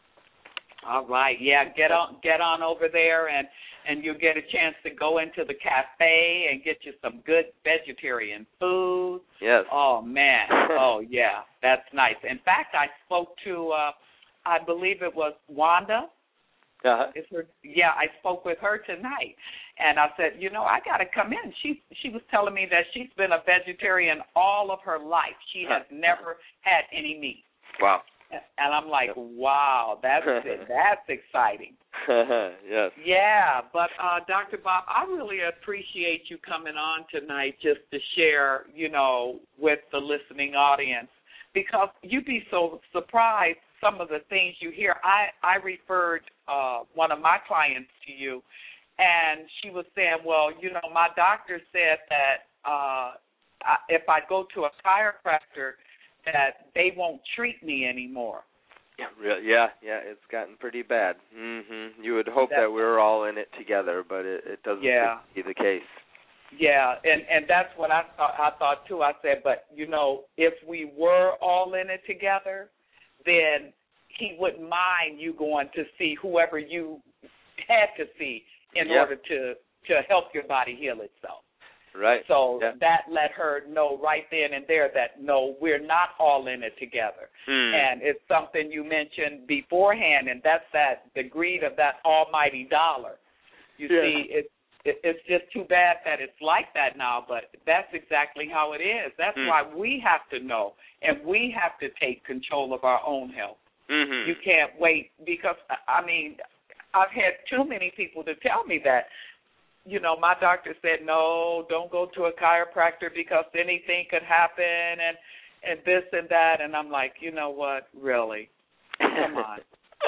All right, yeah, get on get on over there, and, and you'll get a chance to go into the cafe and get you some good vegetarian food. Yes. Oh, man. Oh, yeah, that's nice. In fact, I spoke to, uh, I believe it was Wanda. Uh-huh. Is her, yeah, I spoke with her tonight, and I said, you know, I got to come in. She she was telling me that she's been a vegetarian all of her life. She has never had any meat. Wow. And I'm like, wow, that's that's exciting. Yes. Yeah, but uh, Doctor Bob, I really appreciate you coming on tonight just to share, you know, with the listening audience, because you'd be so surprised some of the things you hear. I, I referred uh, one of my clients to you, and she was saying, well, you know, my doctor said that uh, I, if I go to a chiropractor, that they won't treat me anymore. Yeah, really, yeah, yeah, it's gotten pretty bad. Mm-hmm. You would hope That's, that we were all in it together, but it, it doesn't yeah. seem to be the case. Yeah, and, and that's what I thought, I thought, too. I said, but, you know, if we were all in it together, then he wouldn't mind you going to see whoever you had to see in yep. order to, to help your body heal itself. Right. So yeah. that let her know right then and there that, no, we're not all in it together. Hmm. And it's something you mentioned beforehand, and that's that the greed of that almighty dollar. You yeah. see, it, it, it's just too bad that it's like that now, but that's exactly how it is. That's hmm. why we have to know, and we have to take control of our own health. Mm-hmm. You can't wait, because, I mean, I've had too many people to tell me that, you know, my doctor said, no, don't go to a chiropractor because anything could happen and, and this and that. And I'm like, you know what, really? Come on.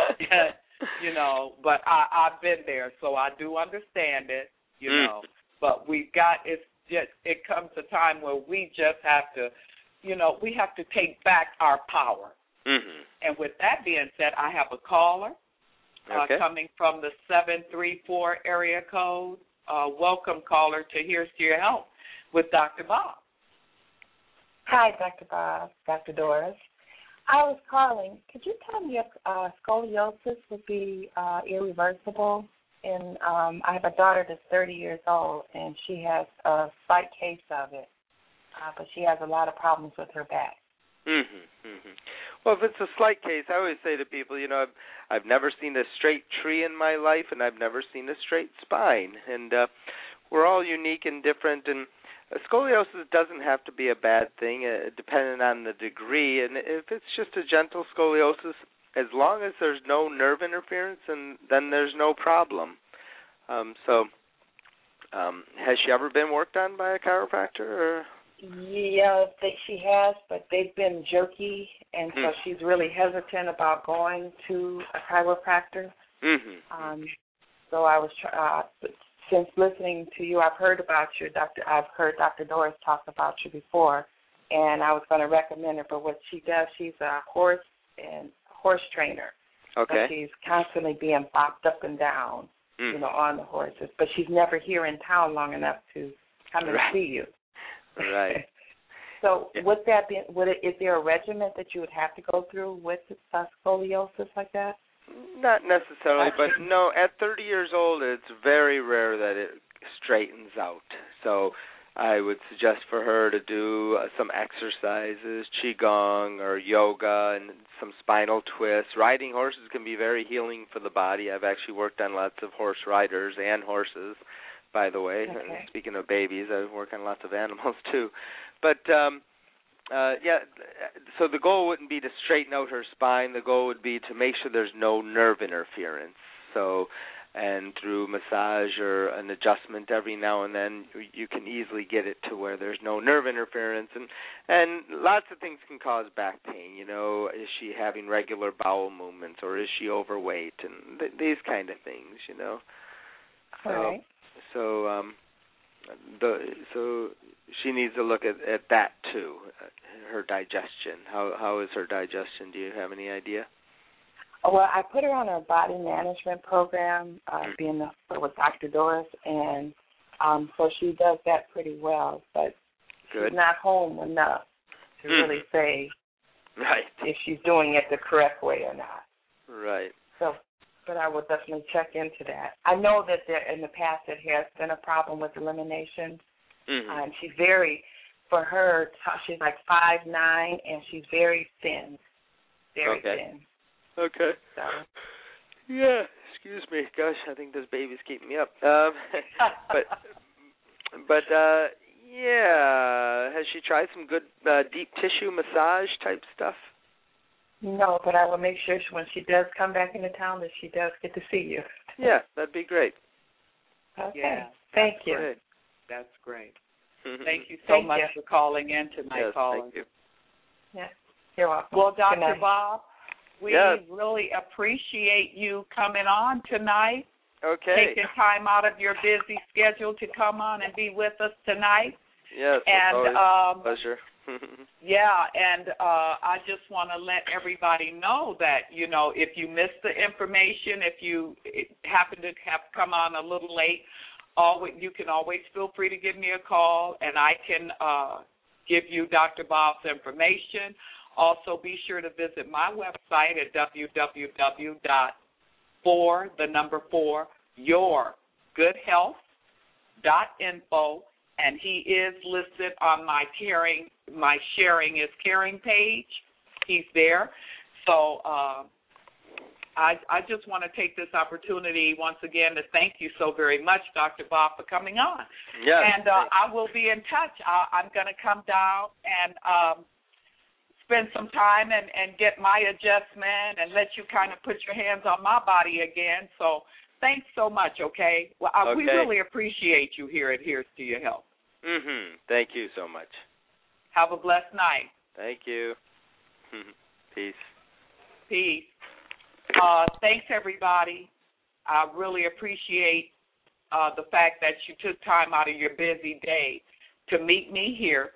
You know, but I, I've been there, so I do understand it, you mm. know. But we've got, it's just, it comes a time where we just have to, you know, we have to take back our power. Mm-hmm. And with that being said, I have a caller okay. uh, coming from the seven three four area code. Uh, welcome, caller, to Here's to Your Health with Doctor Bob. Hi, Doctor Bob, Doctor Doris. I was calling. Could you tell me if uh, scoliosis would be uh, irreversible? And um, I have a daughter that's thirty years old, and she has a slight case of it, uh, but she has a lot of problems with her back. Mm-hmm, mm-hmm. Well, if it's a slight case, I always say to people, you know, I've, I've never seen a straight tree in my life, and I've never seen a straight spine. And uh, we're all unique and different, and uh, scoliosis doesn't have to be a bad thing, uh, depending on the degree. And if it's just a gentle scoliosis, as long as there's no nerve interference, and then there's no problem. Um, so um, has she ever been worked on by a chiropractor? Or? Yeah, they, she has, but they've been jerky, and so Mm. she's really hesitant about going to a chiropractor. Mm-hmm. Um, so I was, tr- uh, since listening to you, I've heard about you, Doctor. I've heard Doctor Doris talk about you before, and I was going to recommend her for what she does. She's a horse and horse trainer. Okay. So she's constantly being bopped up and down, Mm. you know, on the horses. But she's never here in town long enough to come and Right. see you. Right. So Yeah. would that be? Would it? Is there a regimen that you would have to go through with uh, scoliosis like that? Not necessarily, but no, at thirty years old, it's very rare that it straightens out. So I would suggest for her to do uh, some exercises, qigong or yoga, and some spinal twists. Riding horses can be very healing for the body. I've actually worked on lots of horse riders and horses, by the way. Okay. Speaking of babies, I work on lots of animals too. But um Uh, yeah, so the goal wouldn't be to straighten out her spine. The goal would be to make sure there's no nerve interference. So, and through massage or an adjustment every now and then, you can easily get it to where there's no nerve interference. And and lots of things can cause back pain. You know, is she having regular bowel movements, or is she overweight, and th- these kind of things. You know. So, All right. So um, the so. She needs to look at, at that too, her digestion. How how is her digestion? Do you have any idea? Well, I put her on a body management program, uh, Mm. being the, with Doctor Doris, and um, so she does that pretty well. But Good. she's not home enough to Mm. really say Right. if she's doing it the correct way or not. Right. So, but I will definitely check into that. I know that there, in the past it has been a problem with elimination. Mm-hmm. And she's very, for her, t- she's like five nine, and she's very thin, very Okay. thin. Okay. So. Yeah. Excuse me. Gosh, I think this baby's keeping me up. Um, but, but uh, yeah. Has she tried some good uh, deep tissue massage type stuff? No, but I will make sure she, when she does come back into town that she does get to see you. Yeah, that'd be great. Okay. Yeah, Thank you. Great. That's great. Mm-hmm. Thank you so Thank much you. for calling in tonight, Yes, caller. thank you. Yeah. You're welcome. Well, Good Doctor night. Bob, we Yes. really appreciate you coming on tonight, Okay. taking time out of your busy schedule to come on and be with us tonight. Yes. And it's always um, a pleasure. yeah, and uh, I just want to let everybody know that, you know, if you missed the information, if you happen to have come on a little late, always, you can always feel free to give me a call, and I can uh, give you Doctor Bob's information. Also, be sure to visit my website at w w w dot for the number four your good health dot info, and he is listed on my caring, my sharing is caring page. He's there. So uh, I, I just want to take this opportunity once again to thank you so very much, Doctor Bob, for coming on. Yes. And uh, I will be in touch. I, I'm going to come down and um, spend some time and, and get my adjustment and let you kind of put your hands on my body again. So thanks so much, okay? Well, I, Okay. we really appreciate you here at Here's to Your Health. Mm-hmm. Thank you so much. Have a blessed night. Thank you. Peace. Peace. Uh, thanks, everybody. I really appreciate uh, the fact that you took time out of your busy day to meet me here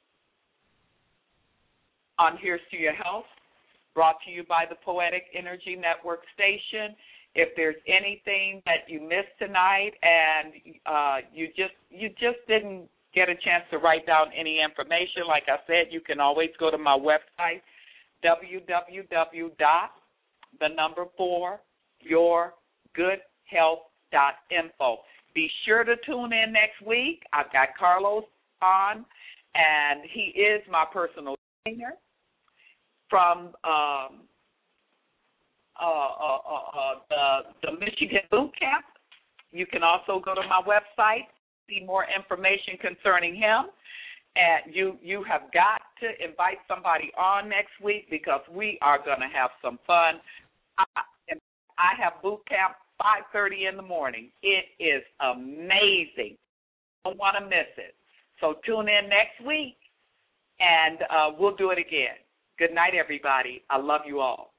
on Here's to Your Health, brought to you by the Poetic Energy Network station. If there's anything that you missed tonight and uh, you just you just didn't get a chance to write down any information, like I said, you can always go to my website, w w w dot the number four your good health dot info. Be sure to tune in next week. I've got Carlos on, and he is my personal trainer from um, uh, uh, uh, uh, the, the Michigan Boot Camp. You can also go to my website, see more information concerning him. And you, you have got to invite somebody on next week because we are going to have some fun. I, I have boot camp five thirty in the morning. It is amazing. Don't want to miss it. So tune in next week, and uh, we'll do it again. Good night, everybody. I love you all.